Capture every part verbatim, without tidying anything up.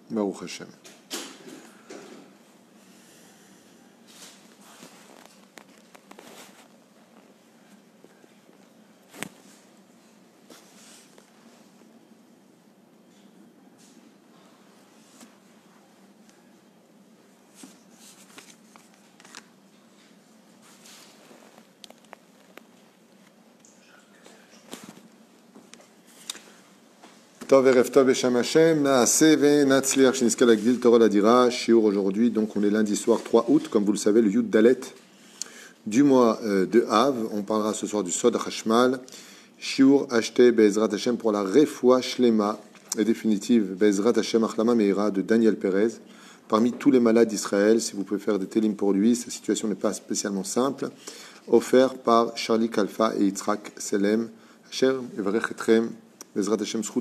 Baruch Hashem. Tov Erev Tov Beshem Hashem, Naaseh Ve'Natzliach Sheniska Lagdil Torah Ladira, Shiur aujourd'hui, donc on est lundi soir trois août, comme vous le savez, le Yud Dalet du mois euh, de Av. On parlera ce soir du Sod HaChashmal, Shiur acheté Be'ezrat Hashem pour la Refoua Shlema et définitive Be'ezrat Hashem Achlama Meira de Daniel Perez. Parmi tous les malades d'Israël, si vous pouvez faire des télim pour lui, sa situation n'est pas spécialement simple. Offert par Charlie Kalfa et Yitzhak Selem. Asher Evarech Etrem. Une fois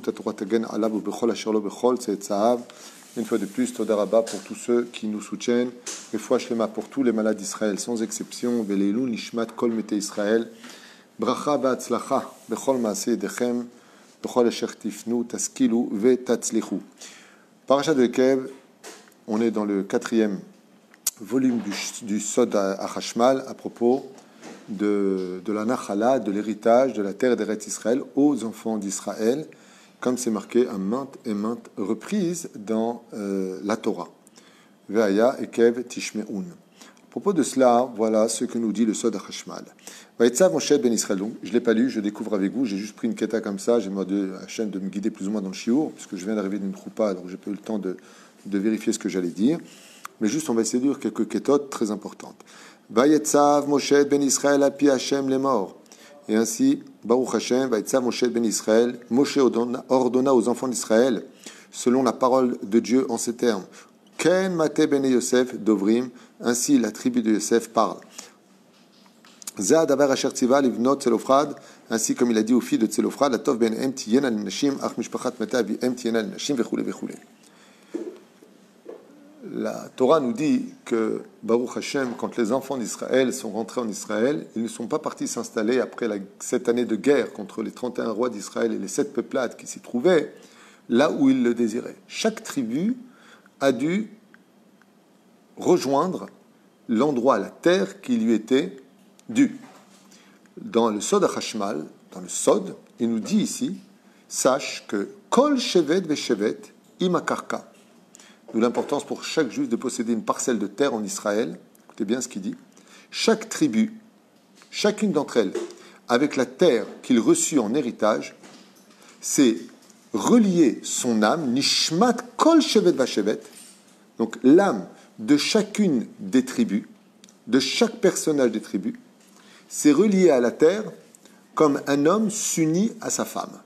de plus, Toda Rabba pour tous ceux qui nous soutiennent. Refoua Shlema pour tous les malades d'Israël, sans exception. Veleilu Nishmat Kol Mete Israël. Bracha V'Atzlacha Bechol Maaseh Yedechem Bechol Asher Tifnu Taskilu Ve'Tatzlichu. Parashat de Kev, on est dans le quatrième volume du, du Sod HaChashmal à propos de, de la Nachala, de l'héritage de la terre d'Eretz Israël aux enfants d'Israël, comme c'est marqué à maintes et maintes reprises dans euh, la Torah. Ve'aya ekev tishme'un. À propos de cela, voilà ce que nous dit le Sod HaChashmal. Va'etzav Moshe ben Israël. Donc, je ne l'ai pas lu, je découvre avec vous, j'ai juste pris une keta comme ça, j'ai demandé à Hachem de me guider plus ou moins dans le shiur, puisque je viens d'arriver d'une choupa, donc j'ai pas eu le temps de, de vérifier ce que j'allais dire. Mais juste, on va essayer de dire quelques kétotes très importantes. Vayetzav Moshe ben Israël api Hashem les morts. Et ainsi, Baruch Hashem, Vayetzav Moshe ben Israël, Moshe ordonna aux enfants d'Israël, selon la parole de Dieu en ces termes. Ken mate ben Yosef dovrim, ainsi la tribu de Yosef parle. Zad aver asher tziva livnot Tzelofrad, ainsi comme il a dit aux filles de Tzelofrad, la tov ben em tiyena linashim, ach mishpachat mata vi em tiyena linashim, vechule vechule. La Torah nous dit que Baruch Hashem, quand les enfants d'Israël sont rentrés en Israël, ils ne sont pas partis s'installer après la, cette année de guerre contre les trente et un rois d'Israël et les sept peuplades qui s'y trouvaient, là où ils le désiraient. Chaque tribu a dû rejoindre l'endroit, la terre qui lui était due. Dans le Sod HaChashmal, dans le Sod, il nous dit ici, sache que Kol Shevet Veshevet Imakarka. D'où l'importance pour chaque juif de posséder une parcelle de terre en Israël. Écoutez bien ce qu'il dit. Chaque tribu, chacune d'entre elles, avec la terre qu'il reçut en héritage, c'est relier son âme, nishmat kol shevet vashevet, donc l'âme de chacune des tribus, de chaque personnage des tribus, c'est relié à la terre comme un homme s'unit à sa femme.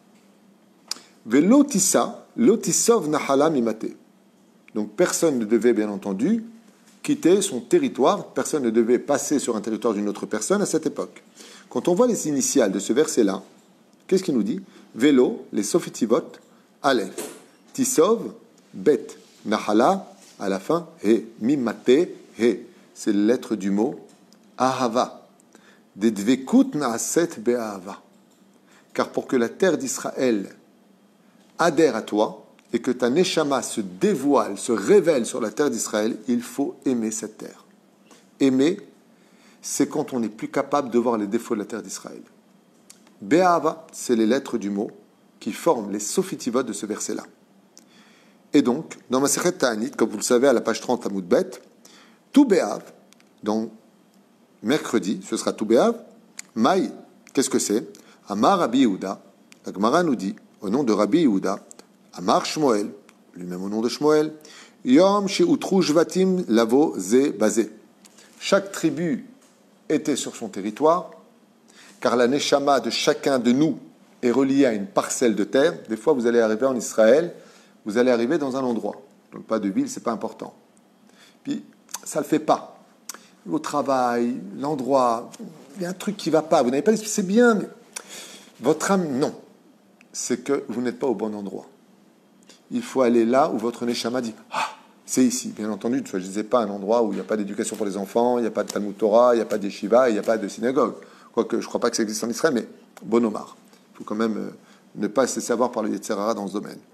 Velotissa, lotisov nahala mimate. Donc personne ne devait, bien entendu, quitter son territoire, personne ne devait passer sur un territoire d'une autre personne à cette époque. Quand on voit les initiales de ce verset-là, qu'est-ce qu'il nous dit? Vélo, les sofitivot, Aleph, Tisov, Bet, Nahala, à la fin, He, Mimate, He, c'est les lettres du mot Ahava, Dedvekut Naaset Be'ahava. Car pour que la terre d'Israël adhère à toi, et que ta neshama se dévoile, se révèle sur la terre d'Israël, il faut aimer cette terre. Aimer, c'est quand on n'est plus capable de voir les défauts de la terre d'Israël. Be'ahava, c'est les lettres du mot qui forment les sofitivot de ce verset-là. Et donc, dans Masechet Ta'anit, comme vous le savez, à la page trente, Amud Bet, tout Be'av, donc mercredi, ce sera tout Be'av, Maï, qu'est-ce que c'est? Amar Rabbi Yehuda, la Gemara nous dit, au nom de Rabbi Yehuda, Amar Shmuel, lui-même au nom de Shmuel, Yom she'utru shvatim lavo ze bazé. Chaque tribu était sur son territoire, car la neshama de chacun de nous est reliée à une parcelle de terre. Des fois, vous allez arriver en Israël, vous allez arriver dans un endroit. Donc, pas de ville, c'est pas important. Puis, ça le fait pas. Au travail, l'endroit, il y a un truc qui va pas. Vous n'avez pas l'esprit, c'est bien, mais votre âme, non. C'est que vous n'êtes pas au bon endroit. Il faut aller là où votre neshama dit « Ah, c'est ici ». Bien entendu, je ne disais pas un endroit où il n'y a pas d'éducation pour les enfants, il n'y a pas de Talmud Torah, il n'y a pas de yeshiva, il n'y a pas de synagogue. Quoique, je ne crois pas que ça existe en Israël, mais bon omar. Il faut quand même euh, ne pas se laisser avoir par le Yetzer Hara dans ce domaine.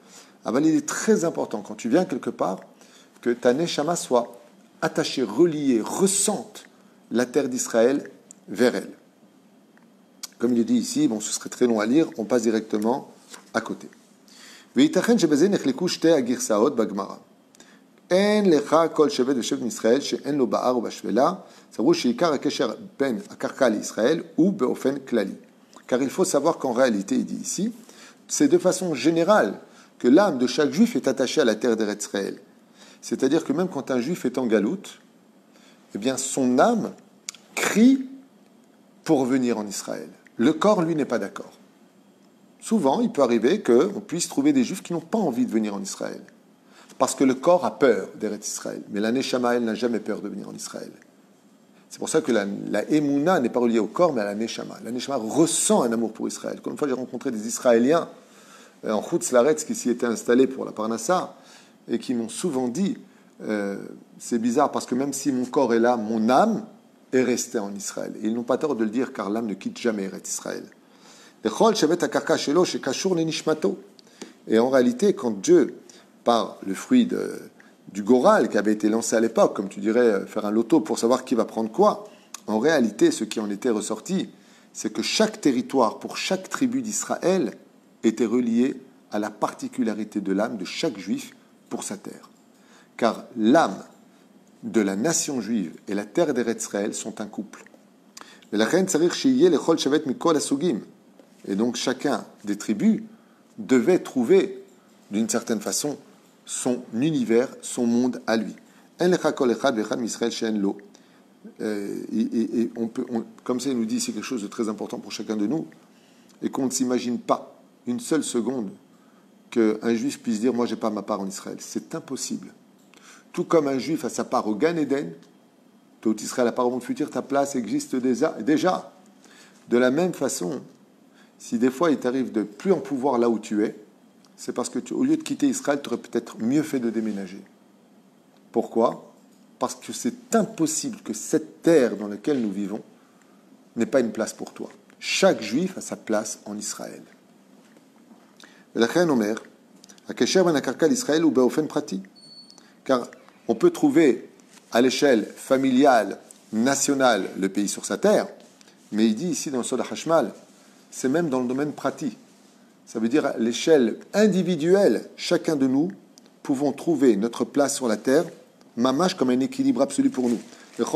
Alors, il est très important, quand tu viens quelque part, que ta neshama soit attachée, reliée, ressente la terre d'Israël vers elle. Comme il est dit ici, bon, ce serait très long à lire, on passe directement à côté. וייתכן שבזה נחלקו שתי הגרסאות בגמרא. אין לך כל שבט ושבט מישראל שאין לו בהר ובשפלה, סברו שעיקר הקשר בין הקרקע לישראל הוא באופן כללי. Car il faut savoir qu'en réalité, il dit ici, c'est de façon générale que l'âme de chaque juif est attachée à la terre d'Eretz Israël. C'est-à-dire que même quand un juif est en galoute, eh bien son âme crie pour venir en Israël. Le corps, lui, n'est pas d'accord. Souvent, il peut arriver qu'on puisse trouver des juifs qui n'ont pas envie de venir en Israël. Parce que le corps a peur d'Eretz Israël. Mais la Neshama, elle n'a jamais peur de venir en Israël. C'est pour ça que la, la Emouna n'est pas reliée au corps, mais à la Neshama. La Neshama ressent un amour pour Israël. Comme une fois, j'ai rencontré des Israéliens en Chutz Laaretz qui s'y étaient installés pour la Parnassa et qui m'ont souvent dit, euh, c'est bizarre parce que même si mon corps est là, mon âme est restée en Israël. Et ils n'ont pas tort de le dire car l'âme ne quitte jamais Eretz Israël. Et en réalité, quand Dieu, par le fruit de, du Goral qui avait été lancé à l'époque, comme tu dirais, faire un loto pour savoir qui va prendre quoi, en réalité, ce qui en était ressorti, c'est que chaque territoire, pour chaque tribu d'Israël, était relié à la particularité de l'âme de chaque juif pour sa terre. Car l'âme de la nation juive et la terre d'Eretz Israël sont un couple. Et donc chacun des tribus devait trouver, d'une certaine façon, son univers, son monde à lui. Et, et, et on peut, on, comme ça, il nous dit ici quelque chose de très important pour chacun de nous, et qu'on ne s'imagine pas une seule seconde qu'un juif puisse dire « moi, je n'ai pas ma part en Israël ». C'est impossible. Tout comme un juif a sa part au Gan Eden, toi, Israël, la part au monde futur, ta place existe déjà. De la même façon, si des fois il t'arrive de plus en pouvoir là où tu es, c'est parce que tu, au lieu de quitter Israël, tu aurais peut-être mieux fait de déménager. Pourquoi ? Parce que c'est impossible que cette terre dans laquelle nous vivons n'ait pas une place pour toi. Chaque juif a sa place en Israël. Car on peut trouver à l'échelle familiale, nationale, le pays sur sa terre, mais il dit ici dans le Sod HaHashmal, c'est même dans le domaine pratique. Ça veut dire à l'échelle individuelle, chacun de nous pouvons trouver notre place sur la terre, mamash comme un équilibre absolu pour nous.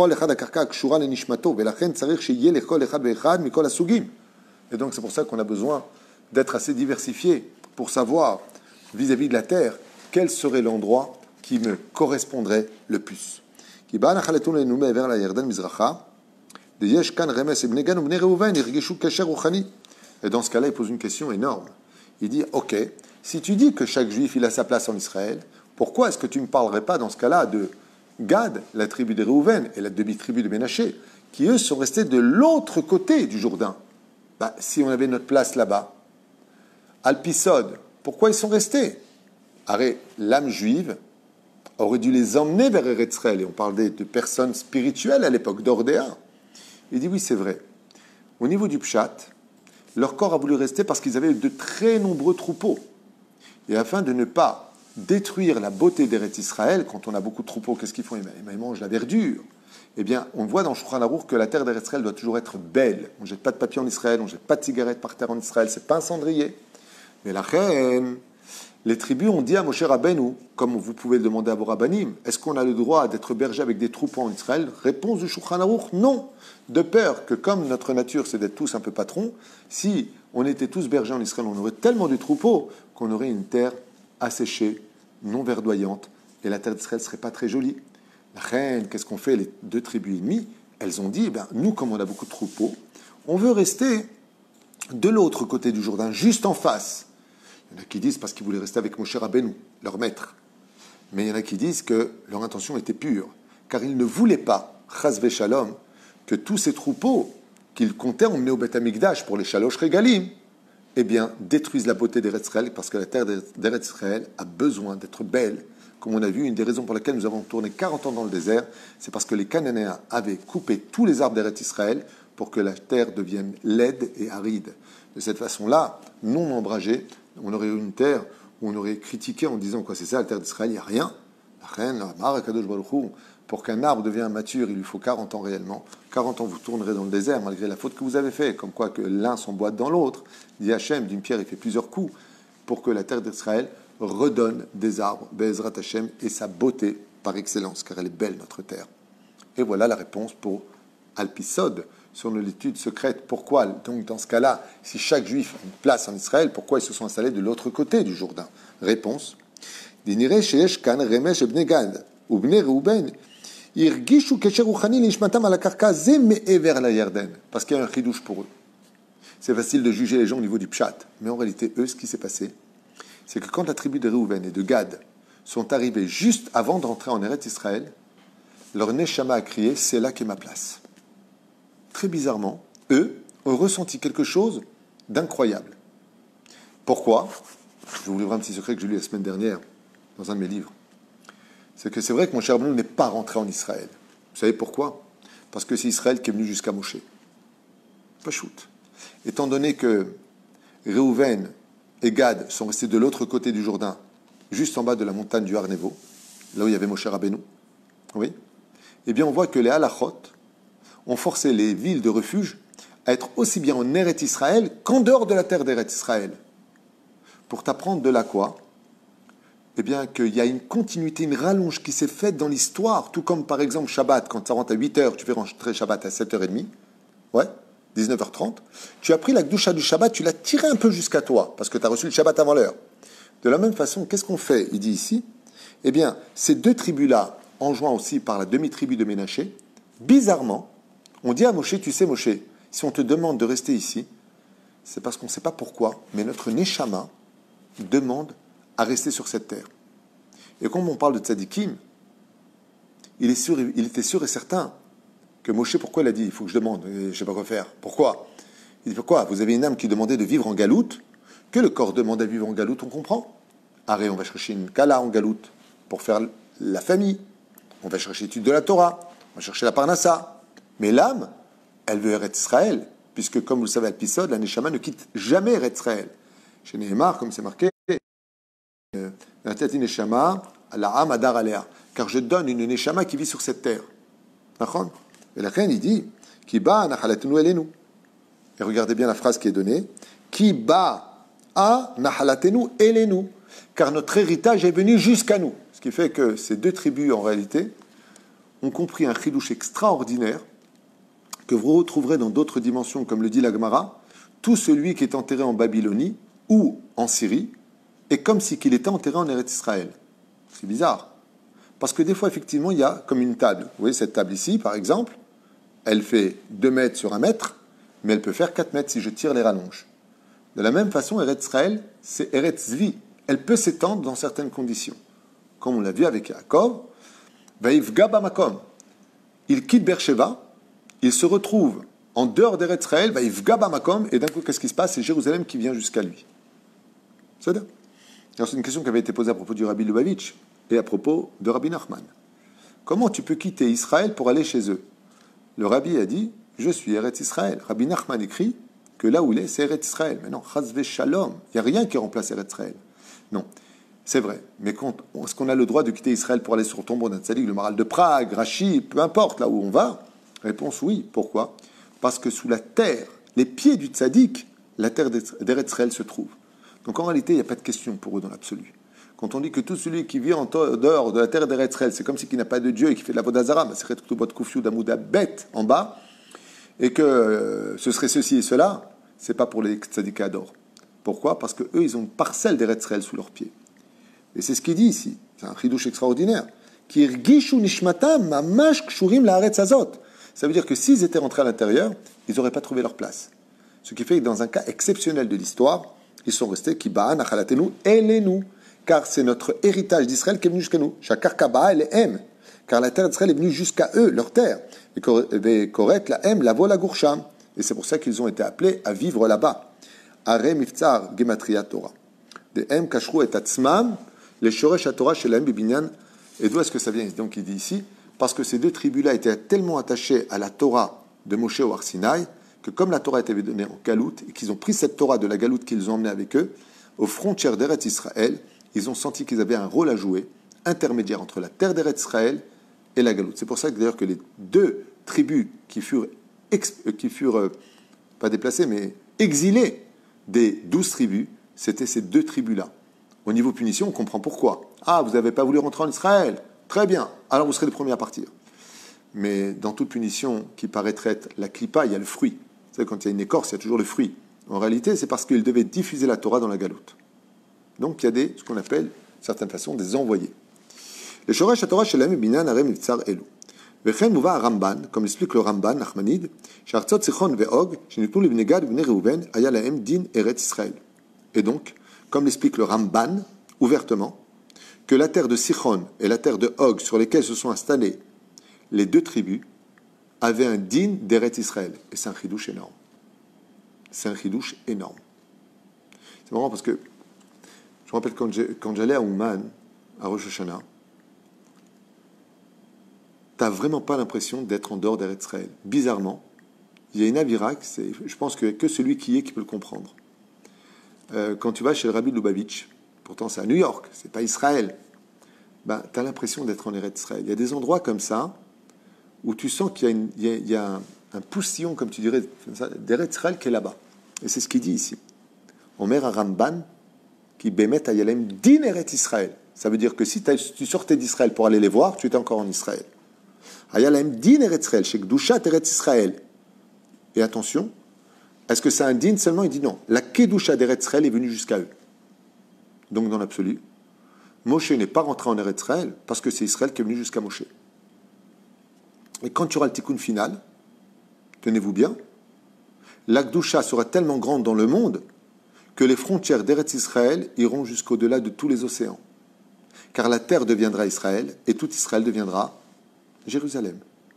Et donc c'est pour ça qu'on a besoin d'être assez diversifié pour savoir vis-à-vis de la terre quel serait l'endroit qui me correspondrait le plus. Et dans ce cas-là, il pose une question énorme. Il dit, ok, si tu dis que chaque juif il a sa place en Israël, pourquoi est-ce que tu ne parlerais pas dans ce cas-là de Gad, la tribu de Réhouven, et la demi-tribu de Ménaché, qui eux sont restés de l'autre côté du Jourdain? Bah, si on avait notre place là-bas, Alpisod, pourquoi ils sont restés? Arrête, l'âme juive aurait dû les emmener vers Eretz Israël, et on parlait de personnes spirituelles à l'époque d'Ordéa. Il dit, oui, c'est vrai. Au niveau du Pshat, leur corps a voulu rester parce qu'ils avaient de très nombreux troupeaux. Et afin de ne pas détruire la beauté d'Eretz Israël, quand on a beaucoup de troupeaux, qu'est-ce qu'ils font? Ils mangent la verdure. Eh bien, on voit dans Shulchan Aruch que la terre d'Eretz Israël doit toujours être belle. On ne jette pas de papier en Israël, on ne jette pas de cigarettes par terre en Israël, c'est pas un cendrier. Mais la reine, les tribus ont dit à Moshe Rabbeinu, comme vous pouvez le demander à vos rabbanim, est-ce qu'on a le droit d'être berger avec des troupeaux en Israël? Réponse du Shulchan Aruch, non. De peur que comme notre nature c'est d'être tous un peu patrons, si on était tous bergers en Israël, on aurait tellement de troupeaux qu'on aurait une terre asséchée, non verdoyante, et la terre d'Israël ne serait pas très jolie. La reine, qu'est-ce qu'on fait, les deux tribus ennemies? Elles ont dit, eh bien, nous, comme on a beaucoup de troupeaux, on veut rester de l'autre côté du Jourdain, juste en face. Il y en a qui disent parce qu'ils voulaient rester avec Moshe Rabbeinu, leur maître. Mais il y en a qui disent que leur intention était pure, car ils ne voulaient pas, chas v'shalom, que tous ces troupeaux qu'ils comptaient emmener au Beth Amikdash pour les Shalosh Regalim, eh bien, détruisent la beauté d'Eretz Israël, parce que la terre d'Eretz Israël a besoin d'être belle. Comme on a vu, une des raisons pour lesquelles nous avons tourné quarante ans dans le désert, c'est parce que les Cananéens avaient coupé tous les arbres d'Eretz Israël pour que la terre devienne laide et aride. De cette façon-là, non ombragée, on aurait eu une terre où on aurait critiqué en disant quoi, c'est ça la terre d'Israël, il n'y a rien. La reine, la Mara Kadosh Baruch Hu, pour qu'un arbre devienne mature, il lui faut quarante ans réellement. quarante ans, vous tournerez dans le désert malgré la faute que vous avez faite, comme quoi que l'un s'emboîte dans l'autre. Dit Hachem, d'une pierre, il fait plusieurs coups pour que la terre d'Israël redonne des arbres, Be'ezrat Hachem, et sa beauté par excellence, car elle est belle, notre terre. Et voilà la réponse pour Alpisod, sur l'étude secrète. Pourquoi, donc, dans ce cas-là, si chaque juif a une place en Israël, pourquoi ils se sont installés de l'autre côté du Jourdain? Réponse. Dinire sheyesh kan remesh ebnei Gad ubnei Reuben irgishu kesher ruchani lishmatam ala karka ze me'ever la Yarden, parce qu'il y a un chidouche pour eux. C'est facile de juger les gens au niveau du pshat, mais en réalité, eux, ce qui s'est passé, c'est que quand la tribu de Reuven et de Gad sont arrivés juste avant d'entrer en Eretz Israël, leur neshama a crié « c'est là qu'est ma place ». Très bizarrement, eux ont ressenti quelque chose d'incroyable. Pourquoi? Je vais vous livrer un petit secret que j'ai lu la semaine dernière dans un de mes livres. C'est que c'est vrai que mon cher Abnou n'est pas rentré en Israël. Vous savez pourquoi? Parce que c'est Israël qui est venu jusqu'à Moshe. Pas shoot. Étant donné que Reuven et Gad sont restés de l'autre côté du Jourdain, juste en bas de la montagne du Har Nevo, là où il y avait Moshe Rabbeinu, oui, eh bien on voit que les halachot ont forcé les villes de refuge à être aussi bien en Eretz Israël qu'en dehors de la terre d'Eretz Israël. Pour t'apprendre de là quoi? Eh bien qu'il y a une continuité, une rallonge qui s'est faite dans l'histoire, tout comme par exemple Shabbat, quand ça rentre à huit heures, tu fais rentrer Shabbat à sept heures trente, ouais, dix-neuf heures trente, tu as pris la Gdusha du Shabbat, tu l'as tiré un peu jusqu'à toi, parce que tu as reçu le Shabbat avant l'heure. De la même façon, qu'est-ce qu'on fait? Il dit ici, eh bien, ces deux tribus-là, enjoints aussi par la demi-tribu de Ménaché, bizarrement, on dit à Moshe, tu sais Moshe, si on te demande de rester ici, c'est parce qu'on ne sait pas pourquoi, mais notre Neshama demande à rester sur cette terre. Et comme on parle de Tzadikim, il, est sûr, il était sûr et certain que Moshe, pourquoi il a dit, il faut que je demande, je ne sais pas quoi faire. Pourquoi? Il dit, pourquoi? Vous avez une âme qui demandait de vivre en galoute, que le corps demande à vivre en galoute, on comprend. Arrête, on va chercher une kala en galoute pour faire la famille. On va chercher l'étude de la Torah, on va chercher la parnassa. Mais l'âme, elle veut Eretz Israël, puisque comme vous le savez, Alpisod, la Neshama ne quitte jamais Eretz Israël. Chez Nehemar, comme c'est marqué, la tête Neshama, la âme adar alea, car je donne une Neshama qui vit sur cette terre. D'accord? Et la reine, il dit, qui ba nahalatenu elenu. Et regardez bien la phrase qui est donnée, qui ba a nahalatenu elenu, car notre héritage est venu jusqu'à nous. Ce qui fait que ces deux tribus, en réalité, ont compris un chidouche extraordinaire que vous retrouverez dans d'autres dimensions, comme le dit la Gemara. Tout celui qui est enterré en Babylonie ou en Syrie est comme si qu'il était enterré en Eretz Israël. C'est bizarre. Parce que des fois, effectivement, il y a comme une table. Vous voyez, cette table ici, par exemple, elle fait deux mètres sur un mètre, mais elle peut faire quatre mètres si je tire les rallonges. De la même façon, Eretz Israël, c'est Eretz Zvi. Elle peut s'étendre dans certaines conditions. Comme on l'a vu avec Yaakov, Vaïfga Bamakom. Il quitte Beersheba, il se retrouve en dehors d'Eretz Israël, Vaïfga Bamakom, et d'un coup, qu'est-ce qui se passe? C'est Jérusalem qui vient jusqu'à lui. C'est ça. C'est une question qui avait été posée à propos du Rabbi Lubavitch et à propos de Rabbi Nachman. Comment tu peux quitter Israël pour aller chez eux? Le Rabbi a dit, je suis Eretz Israël. Rabbi Nachman écrit que là où il est, c'est Eretz Israël. Mais non, Chazve Shalom, il n'y a rien qui remplace Eretz Israël. Non, c'est vrai. Mais quand, est-ce qu'on a le droit de quitter Israël pour aller sur le tombeau d'un tzaddik, le Maral de Prague, Rachi, peu importe, là où on va? Réponse oui. Pourquoi? Parce que sous la terre, les pieds du tzaddik, la terre d'Eretz Israël se trouve. Donc en réalité, il n'y a pas de question pour eux dans l'absolu. Quand on dit que tout celui qui vit en dehors de la terre d'Eretz Israël, c'est comme si il n'a pas de Dieu et qui fait de la vodazara, mais c'est tout votre koufiou d'amouda bête en bas, et que euh, ce serait ceci et cela, c'est pas pour les tzaddikas d'or. Pourquoi? Parce que eux, ils ont une parcelle d'Eretz Israël sous leurs pieds. Et c'est ce qu'il dit ici. C'est un chidouche extraordinaire. Qui irgishu nishmatam mamash kshurim laaretz hazot. Ça veut dire que s'ils étaient rentrés à l'intérieur, ils n'auraient pas trouvé leur place. Ce qui fait que dans un cas exceptionnel de l'histoire, ils sont restés qui ba'a nachalatenu elenu, car c'est notre héritage d'Israël qui est venu jusqu'à nous. Shakar kaba elle aime, car la terre d'Israël est venue jusqu'à eux, leur terre. Et correct la aime la vola goursham. Et c'est pour ça qu'ils ont été appelés à vivre là-bas. Are miftzar gematria Torah. De em kashru et atzmam les shoresh Torah chez l'em bibinyan. Et d'où est-ce que ça vient? Donc il dit ici, parce que ces deux tribus-là étaient tellement attachées à la Torah de Moshe au Har Sinaï, que comme la Torah était donnée en galoute, et qu'ils ont pris cette Torah de la galoute qu'ils ont emmenée avec eux, aux frontières d'Eretz Israël, ils ont senti qu'ils avaient un rôle à jouer, intermédiaire entre la terre d'Eretz Israël et la Galoute. C'est pour ça que d'ailleurs que les deux tribus qui furent, exp- qui furent euh, pas déplacées, mais exilées des douze tribus, c'était ces deux tribus-là. Au niveau punition, on comprend pourquoi. Ah, vous n'avez pas voulu rentrer en Israël? Très bien, alors vous serez les premiers à partir. Mais dans toute punition qui paraîtrait être la clipa, il y a le fruit. Vous savez, quand il y a une écorce, il y a toujours le fruit. En réalité, c'est parce qu'ils devaient diffuser la Torah dans la Galoute. Donc il y a des, ce qu'on appelle, d'une certaine façon, des envoyés. Le Shoresh HaTorah Shelem Binan Arem Mitzar Elu. Vechen Mouva Ramban, comme l'explique le Ramban, Nachmanide, Shartzot Sichon Ve'og, Shenitlu Libnei Gad Libnei Reuven, Aya Lahem Din Eretz Israël. Et donc, comme l'explique le Ramban, ouvertement, que la terre de Sichon et la terre de Og, sur lesquelles se sont installées les deux tribus, avaient un din d'Eretz Israël. Et c'est un chidouche énorme. C'est un chidouche énorme. C'est marrant parce que je me rappelle quand, j'ai, quand j'allais à Ouman, à Rosh Hashanah, t'as vraiment pas l'impression d'être en dehors d'Eretz Israël. Bizarrement, il y a une avira, c'est, je pense que que celui qui y est qui peut le comprendre. Euh, quand tu vas chez le Rabbi Lubavitch, pourtant c'est à New York, c'est pas Israël, ben, tu as l'impression d'être en Eretz Israël. Il y a des endroits comme ça où tu sens qu'il y a, une, il y a, il y a un, un poussillon, comme tu dirais, d'Eretz Israël qui est là-bas. Et c'est ce qu'il dit ici. Omer à Ramban, qui bémet à Yalem din Eretz Israël. Ça veut dire que si tu sortais d'Israël pour aller les voir, tu étais encore en Israël. Ayalem din Eretz Israël, chez Gdushat Eretz Israël. Et attention, est-ce que c'est un din seulement? Il dit non. La Kedusha d'Eretz Israël est venue jusqu'à eux. Donc dans l'absolu, Moshe n'est pas rentré en Eretz Israël parce que c'est Israël qui est venu jusqu'à Moshe. Et quand tu auras le tikkun final, tenez-vous bien, la Kedusha sera tellement grande dans le monde que les frontières d'Eretz Israël iront jusqu'au-delà de tous les océans. Car la terre deviendra Israël et tout Israël deviendra Jérusalem.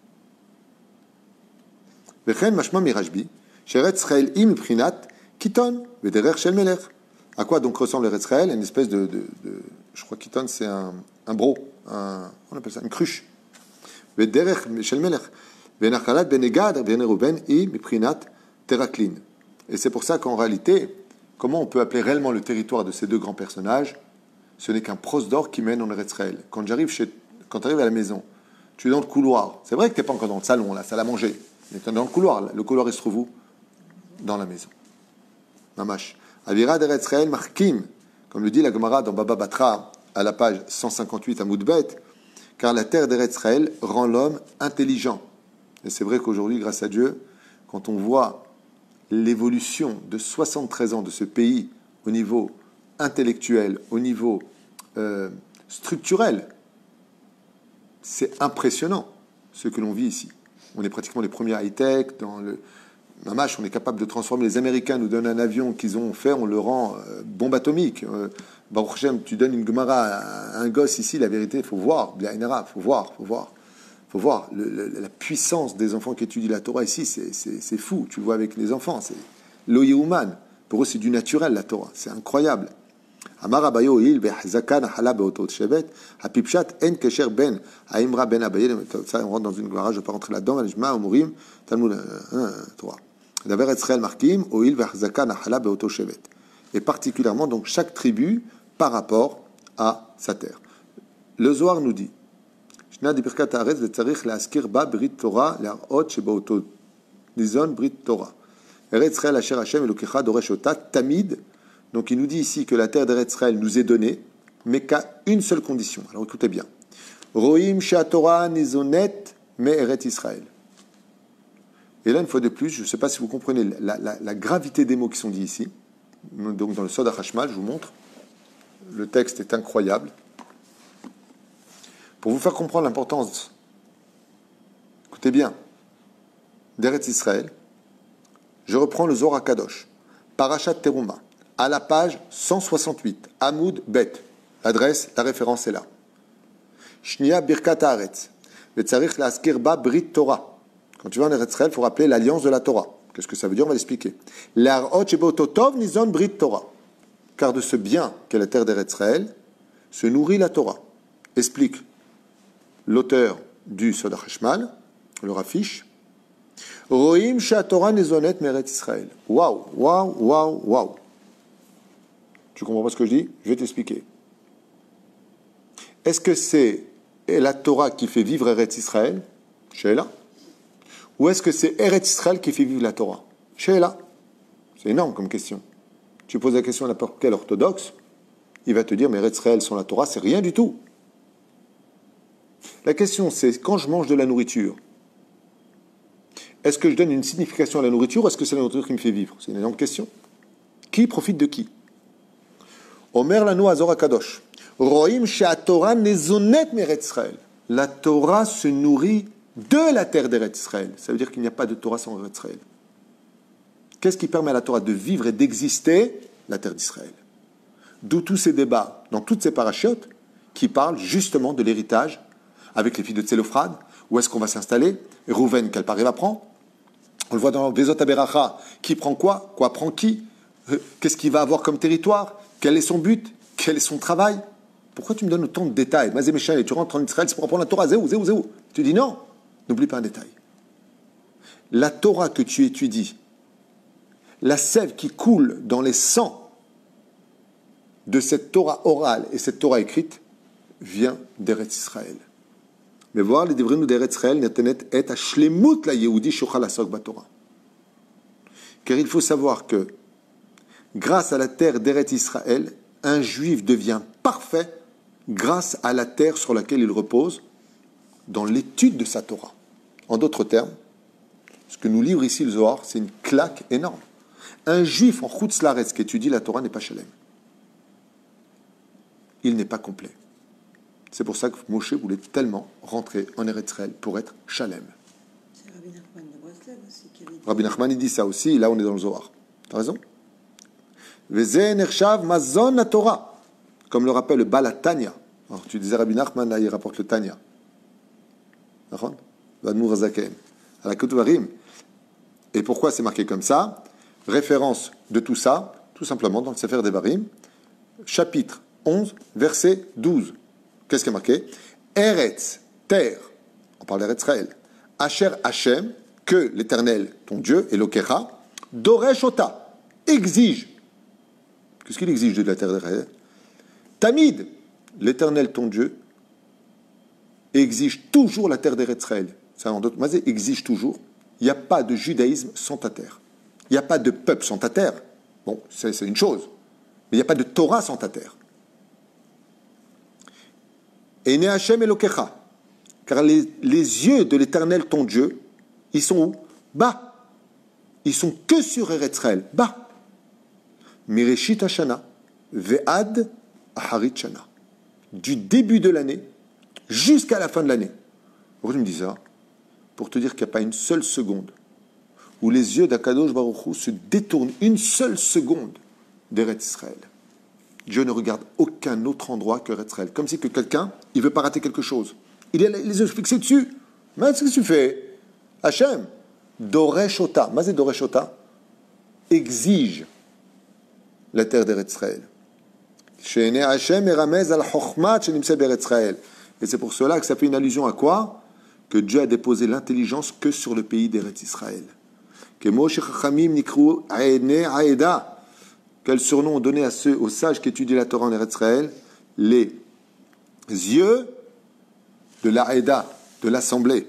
Vechen mashma mirajbi, sheretz Israël im prinat kiton vederer shel melech. À quoi donc ressemble l'Eretz Israël? Une espèce de, de, de, je crois kiton c'est un, un bro, un, on appelle ça une cruche. Vederer shel melech, venachalat benegad veneruben im prinat teraklin. Et c'est pour ça qu'en réalité, comment on peut appeler réellement le territoire de ces deux grands personnages? Ce n'est qu'un prosdor qui mène en Eretz Israël. Quand j'arrive chez, quand tu arrives à la maison, tu es dans le couloir. C'est vrai que tu n'es pas encore dans le salon, la salle à manger. Mais tu es dans le couloir. Le couloir, il se trouve où? Dans la maison. Mamash. Avira d'Eretz Israël markim, comme le dit la Gemara dans Baba Batra, à la page cent cinquante-huit à Moudbet, car la terre d'Eretz Israël rend l'homme intelligent. Et c'est vrai qu'aujourd'hui, grâce à Dieu, quand on voit l'évolution de soixante-treize ans de ce pays au niveau intellectuel, au niveau euh, structurel, c'est impressionnant ce que l'on vit ici. On est pratiquement les premiers high-tech. Dans le Mamash, on est capable de transformer. Les Américains nous donnent un avion qu'ils ont fait, on le rend euh, bombe atomique. Euh, Baruch Hashem, tu donnes une Gemara à un gosse ici, la vérité, il faut voir. Il faut voir, il faut voir. Il faut voir le, le, la puissance des enfants qui étudient la Torah ici, c'est, c'est, c'est fou. Tu le vois avec les enfants, c'est l'oyehuman. Pour eux, c'est du naturel, la Torah. C'est incroyable. Amar Abayo il be'zakan hala be'otot shevet hapipshat en kesher ben haimra ben Abaye. Ça, on rentre dans une Gemara, je ne vais pas rentrer là-dedans. Alishma umurim Talmud Torah. D'aver Israël markim oil be'zakan hala be'otot shevet. Et particulièrement donc chaque tribu par rapport à sa terre. Le Zohar nous dit Shna di birkat haaretz ve'tzarich la'askir ba brit Torah le'arot shebe'otot nizon brit Torah. Eretz Israël asher Hashem elokecha doresh ota tamid. Donc il nous dit ici que la terre d'Eretz Israël nous est donnée, mais qu'à une seule condition. Alors écoutez bien. Roim she'atorah nizonet me Eretz Israël. Et là, une fois de plus, je ne sais pas si vous comprenez la, la, la gravité des mots qui sont dits ici. Donc dans le Sod HaChashmal, je vous montre. Le texte est incroyable. Pour vous faire comprendre l'importance, écoutez bien, d'Eretz Israël, je reprends le Zohar HaKadosh, Parashat Teruma, à la page cent soixante-huit, Hamoud Bet. L'adresse, la référence est là. Shnia Birkat Haaretz, Vetzarich La'askir Ba Brit Torah. Quand tu vas en Eretz Israël, il faut rappeler l'alliance de la Torah. Qu'est-ce que ça veut dire? On va l'expliquer. L'Arot Shebototov Nizon Brit Torah. Car de ce bien qu'est la terre d'Eretz Israël, se nourrit la Torah. Explique l'auteur du Sod HaChashmal, le Rafish. Roim She'atorah Nizonet Meret Israël. Waouh, waouh, waouh, waouh. Tu comprends pas ce que je dis? Je vais t'expliquer. Est-ce que c'est la Torah qui fait vivre Eretz Israël? Sheila. Ou est-ce que c'est Eretz Israël qui fait vivre la Torah? Sheila. C'est énorme comme question. Tu poses la question à n'importe quel orthodoxe, il va te dire, mais Eretz Israël sans la Torah, c'est rien du tout. La question, c'est quand je mange de la nourriture, est-ce que je donne une signification à la nourriture ou est-ce que c'est la nourriture qui me fait vivre? C'est une énorme question. Qui profite de qui? Omer lanu Azor HaKadosh. Roim she'atorah nezonet me'Eretz Israël. La Torah se nourrit de la terre d'Eretz Israël. Ça veut dire qu'il n'y a pas de Torah sans Eretz Israël. Qu'est-ce qui permet à la Torah de vivre et d'exister? La terre d'Israël. D'où tous ces débats dans toutes ces parachiotes qui parlent justement de l'héritage avec les filles de Tselophrad. Où est-ce qu'on va s'installer? Rouven, quel pari va prendre? On le voit dans Vezot Aberacha. Qui prend quoi? Quoi prend qui? Qu'est-ce qu'il va avoir comme territoire? Quel est son but? Quel est son travail? Pourquoi tu me donnes autant de détails? Mazé Méchal, et tu rentres en Israël, c'est pour apprendre la Torah. Zéou, zéou, zéou. Tu dis non. N'oublie pas un détail. La Torah que tu étudies, la sève qui coule dans les sangs de cette Torah orale et cette Torah écrite vient d'Eretz Israël. Mais voir les Divrinu d'Eretz Israël netenet et hashlemut la Yehudi shochal asok baTorah. Car il faut savoir que grâce à la terre d'Eretz Israël, un juif devient parfait grâce à la terre sur laquelle il repose dans l'étude de sa Torah. En d'autres termes, ce que nous livre ici le Zohar, c'est une claque énorme. Un juif en Chutz Laaretz qui étudie la Torah n'est pas shalem. Il n'est pas complet. C'est pour ça que Moshe voulait tellement rentrer en Eretz Israël pour être shalem. C'est Rabbi Nachman de Breslev aussi qui avait dit. Rabbi Nachman, il dit ça aussi, là on est dans le Zohar. T'as raison. Veze nershav mazon la Torah. Comme le rappelle le Baal Tanya. Alors tu disais Rabbi Nachman, là il rapporte le Tanya. D'accord? Vadmour Zaken. À la Ketuvarim. Et pourquoi c'est marqué comme ça? Référence de tout ça, tout simplement dans le Sefer Devarim, chapitre onze, verset douze. Qu'est-ce qui est marqué? Eretz, terre, on parle d'Eretz Israël. Asher Hashem, que l'Éternel, ton Dieu, Elokecha, Doresh Ota, exige. Qu'est-ce qu'il exige de la terre d'Israël? Tamid, l'Éternel, ton Dieu, exige toujours la terre d'Eretz Israël. Ça, en d'autres mots, exige toujours. Il n'y a pas de judaïsme sans ta terre. Il n'y a pas de peuple sans ta terre. Bon, c'est, c'est une chose. Mais il n'y a pas de Torah sans ta terre. Et ne Hashem Elokecha. Car les, les yeux de l'Éternel, ton Dieu, ils sont où? Bas. Ils sont que sur Eretz Israël. Bas. Mireshit Hashana, Ve'ad Aharit Shana. Du début de l'année jusqu'à la fin de l'année. Pourquoi tu me dis ça? Pour te dire qu'il n'y a pas une seule seconde où les yeux d'Akadosh Baruch Hu se détournent une seule seconde d'Eretz Israël. Dieu ne regarde aucun autre endroit que Eretz Israël. Comme si que quelqu'un, il ne veut pas rater quelque chose. Il a les yeux fixés dessus. Mais qu'est-ce que tu fais? Hachem, Doresh Ota. Mazé Doresh Ota exige la terre d'Eretz Israël. She'ene Hachem eramez al chokhmat shenimse be'Eretz Israël. Et c'est pour cela que ça fait une allusion à quoi? Que Dieu a déposé l'intelligence que sur le pays d'Eretz Israël. Quel surnom ont donné à ceux, aux sages qui étudient la Torah en Eretz Israël? Les yeux de l'Aïda, de l'assemblée.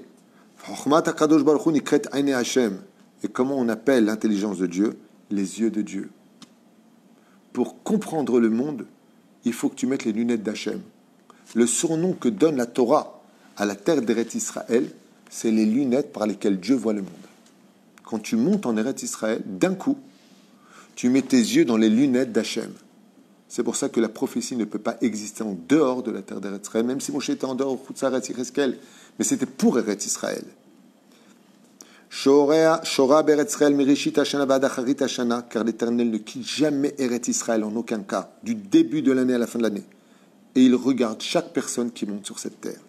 Et comment on appelle l'intelligence de Dieu? Les yeux de Dieu. Pour comprendre le monde, il faut que tu mettes les lunettes d'Hachem. Le surnom que donne la Torah à la terre d'Eretz Israël, c'est les lunettes par lesquelles Dieu voit le monde. Quand tu montes en Eretz Israël, d'un coup, tu mets tes yeux dans les lunettes d'Hachem. C'est pour ça que la prophétie ne peut pas exister en dehors de la terre d'Eretz Israël, même si Moshe était en dehors, mais c'était pour Eretz Israël. Shora be'Eretz Israël mirishit Hashana v'ad acharit Hashana, car l'Éternel ne quitte jamais Eretz Israël en aucun cas, du début de l'année à la fin de l'année. Et il regarde chaque personne qui monte sur cette terre.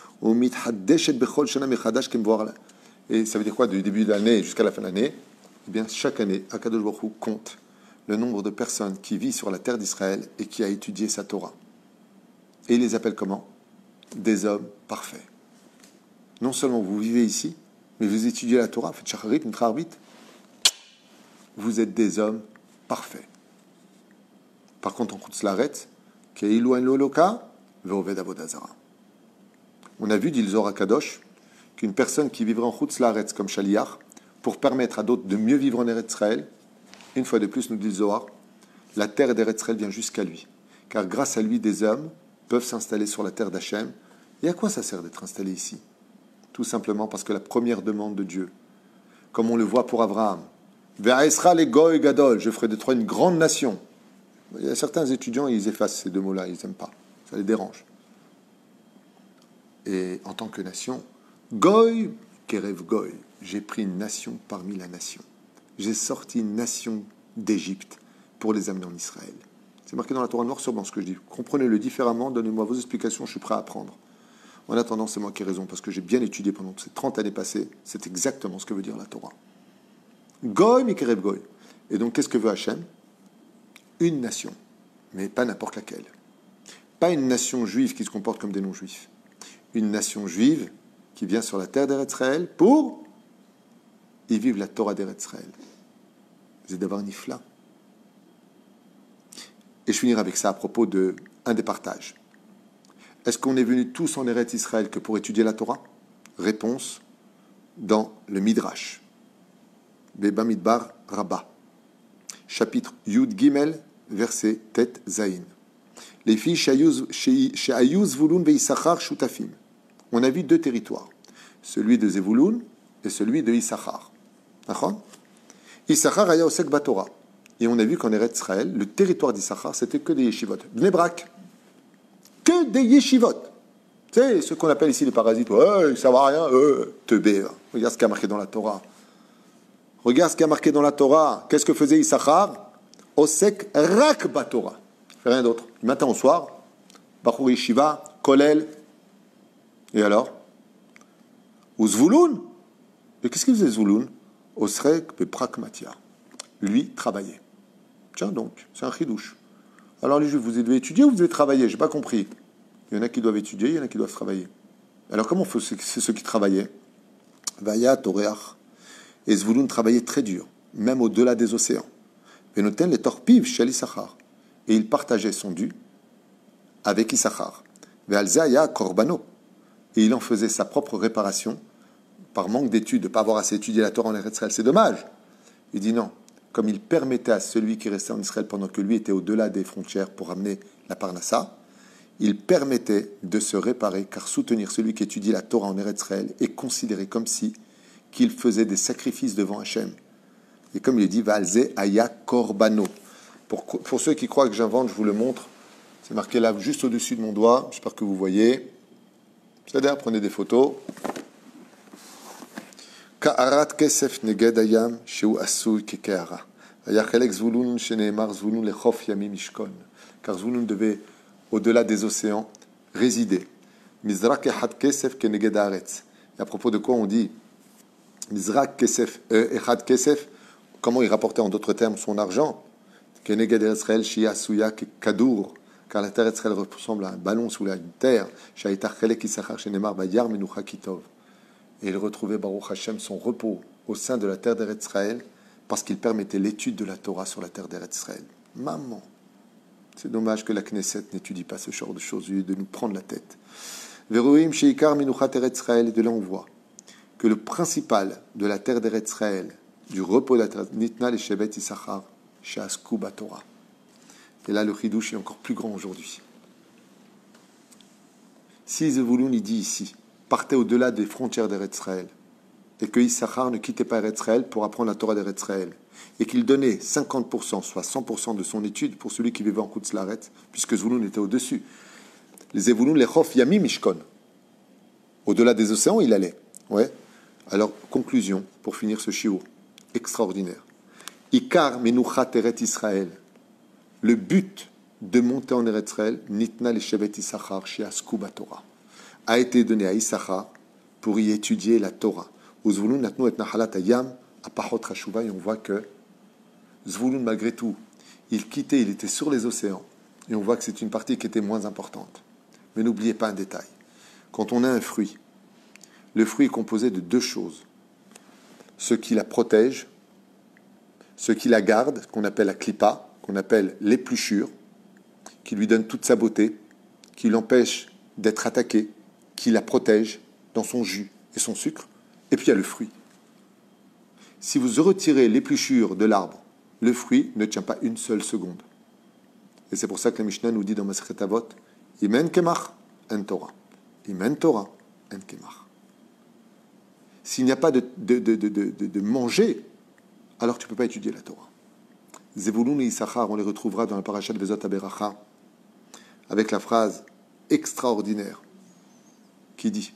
Et ça veut dire quoi, du début de l'année jusqu'à la fin de l'année? Eh bien, chaque année, Akadosh Baruch Hu compte le nombre de personnes qui vivent sur la terre d'Israël et qui a étudié sa Torah. Et il les appelle comment? Des hommes parfaits. Non seulement vous vivez ici, mais vous étudiez la Torah, faites shacharit, mitrarbit. Vous êtes des hommes parfaits. Par contre, en Chutz Laaretz, Keilu en Loloka, Ve'oved Avodah Zara. On a vu, dit le Zohar Kadosh, qu'une personne qui vivrait en Chutz Laaretz comme Shaliach, pour permettre à d'autres de mieux vivre en Eretz Israël, une fois de plus, nous dit le Zohar, la terre d'Eretz Israël vient jusqu'à lui. Car grâce à lui, des hommes peuvent s'installer sur la terre d'Hachem. Et à quoi ça sert d'être installé ici? Tout simplement parce que la première demande de Dieu, comme on le voit pour Abraham, Ve'aesra le goy gadol, je ferai de toi une grande nation. Il y a certains étudiants, ils effacent ces deux mots-là, ils n'aiment pas. Ça les dérange. Et en tant que nation, goy, kerev goy, j'ai pris une nation parmi la nation. J'ai sorti une nation d'Égypte pour les amener en Israël. C'est marqué dans la Torah noir sur blanc ce que je dis. Comprenez-le différemment, donnez-moi vos explications, je suis prêt à apprendre. En attendant, c'est moi qui ai raison, parce que j'ai bien étudié pendant ces trente années passées, c'est exactement ce que veut dire la Torah. Goy, mikerev goy. Et donc, qu'est-ce que veut Hachem? Une nation, mais pas n'importe laquelle. Pas une nation juive qui se comporte comme des non-juifs. Une nation juive qui vient sur la terre d'Eretz Israël pour y vivre la Torah d'Eretz Israël. C'est d'avoir nifla. Et je finirai avec ça à propos de un des partages. Est-ce qu'on est venus tous en Eretz Israël que pour étudier la Torah? Réponse dans le Midrash. Beba Midbar Rabbah. Chapitre Yud Gimel, verset Tet Zayin. Les filles Sheayuz Zvulun ve'Issachar Shutafim. On a vu deux territoires, celui de Zevulun et celui de Issachar. D'accord? Issachar aya osek batorah. Et on a vu qu'en Eretz Israël, le territoire d'Issachar, c'était que des yeshivot. Bnei Brak. Que des yeshivot. Tu sais, ce qu'on appelle ici les parasites. Ouais, ça va rien. Euh, teubé. Regarde ce qu'il y a marqué dans la Torah. Regarde ce qu'il y a marqué dans la Torah. Qu'est-ce que faisait Issachar? Osek rak batorah. Fait rien d'autre. Du matin au soir, Bachur Yeshiva, Kolel. Et alors? Ou Zvulun. Et qu'est-ce qu'il faisait Zvulun? Osrek beprakmatia. Lui, travaillait. Tiens donc, c'est un chidouche. Alors les juifs, vous devez étudier ou vous devez travailler? Je n'ai pas compris. Il y en a qui doivent étudier, il y en a qui doivent travailler. Alors comment c'est ceux qui travaillaient? Vaya Toreach. Et Zvulun travaillait très dur, même au-delà des océans. Venoten les torpives chez Issachar. Et il partageait son dû avec Issachar. Ve'alzaya korbano. Et il en faisait sa propre réparation par manque d'études, de ne pas avoir assez étudié la Torah en Eretz Israël. C'est dommage. Il dit non. Comme il permettait à celui qui restait en Israël pendant que lui était au-delà des frontières pour amener la Parnassa, il permettait de se réparer, car soutenir celui qui étudie la Torah en Eretz Israël est considéré comme si qu'il faisait des sacrifices devant Hachem. Et comme il dit, Valze aya korbano. Pour, pour ceux qui croient que j'invente, je vous le montre. C'est marqué là, juste au-dessus de mon doigt. J'espère que vous voyez. C'est-à-dire, prenez des photos. Ka'arat kesef neged ayam sheu asui kekeara. Ayachelek zvulun sheneemar zvulun lechof yami mishkon. Car Zvulun devait, au-delà des océans, résider. Mizrak echad kesef keneged haaretz. Et à propos de quoi on dit Mizrak kesef, echad kesef, comment il rapportait en d'autres termes son argent? Keneged Israël shia suya kadour. Car la terre d'Israël ressemble à un ballon sous la terre. Sha'itachelek Issachar sheneemar bayar menucha kitov. Et il retrouvait Baruch Hashem son repos au sein de la terre d'Eretz Israël parce qu'il permettait l'étude de la Torah sur la terre d'Eretz Israël. Maman, c'est dommage que la Knesset n'étudie pas ce genre de choses, de nous prendre la tête. Veroim sheikar minuchat Eretz Israël, et de là on voit que le principal de la terre d'Eretz Israël, du repos de la terre, Nitna le Shevet Issachar, Shasku Batorah. Et là le chidouche est encore plus grand aujourd'hui. Si Zvulun il dit ici, partait au-delà des frontières d'Eretz Israël, et que Issachar ne quittait pas Eretz Israël pour apprendre la Torah d'Eretz Israël, et qu'il donnait cinquante pour cent, soit cent pour cent de son étude pour celui qui vivait en Chutz Laaretz, puisque Zvulun était au-dessus. Les Zvulun, les Chof Yami Mishkon. Au-delà des océans, il allait. Ouais. Alors, conclusion, pour finir ce shiur extraordinaire. Ikar Menuchat Eretz Israël. Le but de monter en Eretz Israël, Nitna le Shevet Issachar Sheasku Batorah, a été donné à Issachar pour y étudier la Torah. Où Zvulun natnu et nahalat ayam à Pachot Rashuva, et on voit que Zvulun, malgré tout, il quittait, il était sur les océans, et on voit que c'est une partie qui était moins importante. Mais n'oubliez pas un détail. Quand on a un fruit, le fruit est composé de deux choses. Ce qui la protège, ce qui la garde, qu'on appelle la klipa, qu'on appelle l'épluchure, qui lui donne toute sa beauté, qui l'empêche d'être attaqué, qui la protège dans son jus et son sucre. Et puis il y a le fruit. Si vous retirez l'épluchure de l'arbre, le fruit ne tient pas une seule seconde. Et c'est pour ça que la Mishnah nous dit dans Masechet Avot, Imen kemach en Torah. Imen Torah en kemach. S'il n'y a pas de, de, de, de, de, de manger, alors tu ne peux pas étudier la Torah. Zevulun et Issachar, on les retrouvera dans la paracha de Vezot HaBeracha, avec la phrase extraordinaire qui dit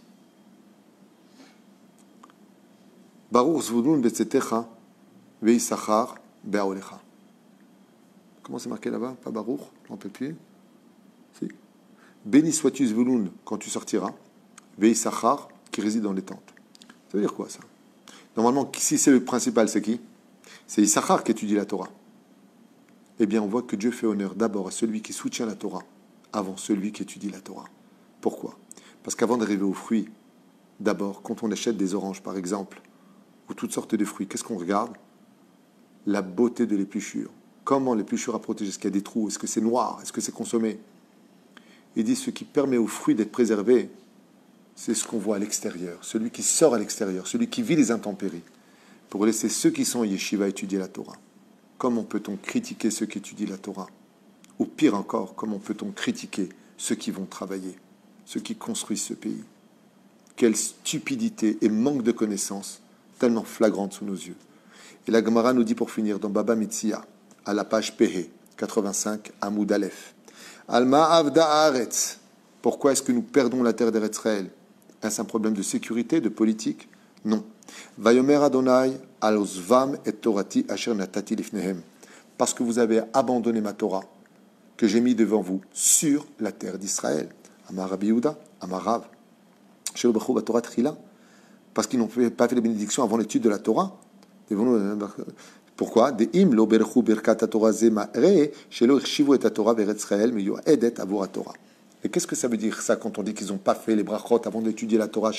Baruch Zvulun betzetecha ve'Issachar be'aolecha. Comment c'est marqué là-bas? Pas Baruch, j'en peux plus. Si. Béni sois-tu Zvulun quand tu sortiras, ve'Issachar qui réside dans les tentes. Ça veut dire quoi ça? Normalement, si c'est le principal, c'est qui? C'est Issachar qui étudie la Torah. Eh bien, on voit que Dieu fait honneur d'abord à celui qui soutient la Torah avant celui qui étudie la Torah. Pourquoi? Parce qu'avant d'arriver aux fruits, d'abord, quand on achète des oranges, par exemple, ou toutes sortes de fruits, qu'est-ce qu'on regarde? La beauté de l'épluchure. Comment l'épluchure a protégé? Est-ce qu'il y a des trous? Est-ce que c'est noir? Est-ce que c'est consommé? Il dit, ce qui permet aux fruits d'être préservés, c'est ce qu'on voit à l'extérieur, celui qui sort à l'extérieur, celui qui vit les intempéries, pour laisser ceux qui sont yeshiva étudier la Torah. Comment peut-on critiquer ceux qui étudient la Torah? Ou pire encore, comment peut-on critiquer ceux qui vont travailler, ceux qui construisent ce pays? Quelle stupidité et manque de connaissances tellement flagrante sous nos yeux. Et la Gemara nous dit pour finir dans Baba Metzia, à la page Pehe, quatre-vingt-cinq, Amoud Aleph. Alma Avda Haaretz. Pourquoi est-ce que nous perdons la terre d'Eretz Israël? Est-ce un problème de sécurité, de politique? Non. Vayomer Adonai alozvam et Torati asher natati lifnehem. Parce que vous avez abandonné ma Torah, que j'ai mis devant vous, sur la terre d'Israël. Amar Rabbi Yehuda, Amar Rav. Shelo b'chou b'Torah tchila. Parce qu'ils n'ont pas fait les bénédictions avant l'étude de la Torah. Pourquoi? Des im lo berchou birkat Torah zema re shelo irshivu et Torah ve'eretz Israël mais yo'edet avur Torah. Et qu'est-ce que ça veut dire ça quand on dit qu'ils n'ont pas fait les brachot avant d'étudier la Torah?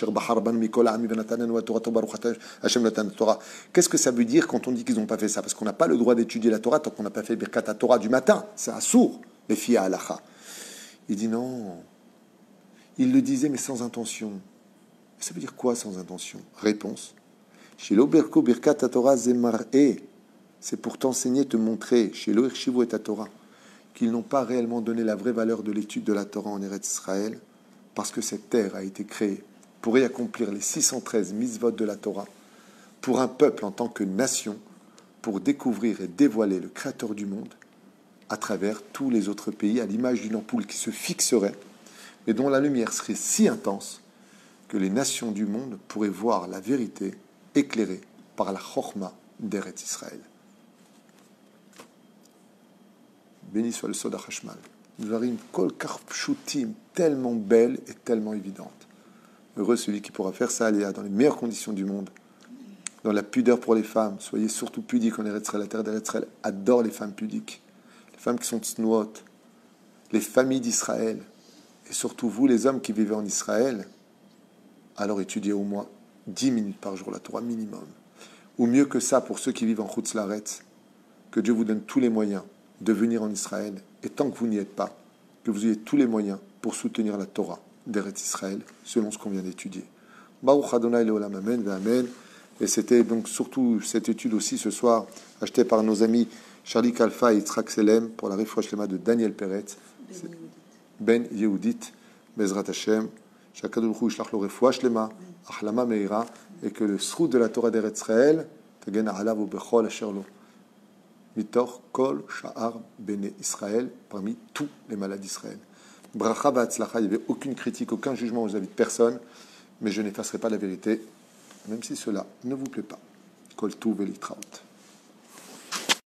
Qu'est-ce que ça veut dire quand on dit qu'ils n'ont pas fait ça? Parce qu'on n'a pas le droit d'étudier la Torah tant qu'on n'a pas fait Birkat Torah du matin. C'est assour, les filles à halacha. Il dit non. Il le disait mais sans intention. Ça veut dire quoi sans intention? Réponse. C'est pour t'enseigner, te montrer, chez l'Oirshivu et ta Torah, qu'ils n'ont pas réellement donné la vraie valeur de l'étude de la Torah en Eretz Israël, parce que cette terre a été créée pour y accomplir les six cent treize mitzvot de la Torah, pour un peuple en tant que nation, pour découvrir et dévoiler le Créateur du monde à travers tous les autres pays, à l'image d'une ampoule qui se fixerait, et dont la lumière serait si intense que les nations du monde pourraient voir la vérité éclairée par la Chochma d'Eretz Israël. Béni soit le Soda Hashmal. Nous avons une kol kach pshutim tellement belle et tellement évidente. Heureux celui qui pourra faire ça, Aléa, dans les meilleures conditions du monde, dans la pudeur pour les femmes. Soyez surtout pudiques en Eretz Israël. La terre d'Eretz Israël adore les femmes pudiques, les femmes qui sont tsnuot, les familles d'Israël, et surtout vous, les hommes qui vivez en Israël. Alors étudiez au moins dix minutes par jour la Torah minimum. Ou mieux que ça pour ceux qui vivent en Chutz Laaretz, que Dieu vous donne tous les moyens de venir en Israël, et tant que vous n'y êtes pas, que vous ayez tous les moyens pour soutenir la Torah d'Eretz Israël, selon ce qu'on vient d'étudier. Baruch Adonai Leolam Amen ve Amen. Et c'était donc surtout cette étude aussi ce soir, achetée par nos amis Charlie Kalfa et Yitzhak Selem pour la Refoua Shlema de Daniel Peretz, Ben Yehudit, Bezrat Hashem, Shakadoul Hu Shlach lo Refoua Shlema, Achlama Meira, et que le srout de la Torah d'Eretz Israël, Tegen Alav ou Bechol Asher Lo. Mitor Kol Sha'ar Bene Israël, parmi tous les malades d'Israël. Bracha V'Atzlacha, il n'y avait aucune critique, aucun jugement vis-à-vis de personne, mais je n'effacerai pas la vérité, même si cela ne vous plaît pas. Kol Tuv Velitraut.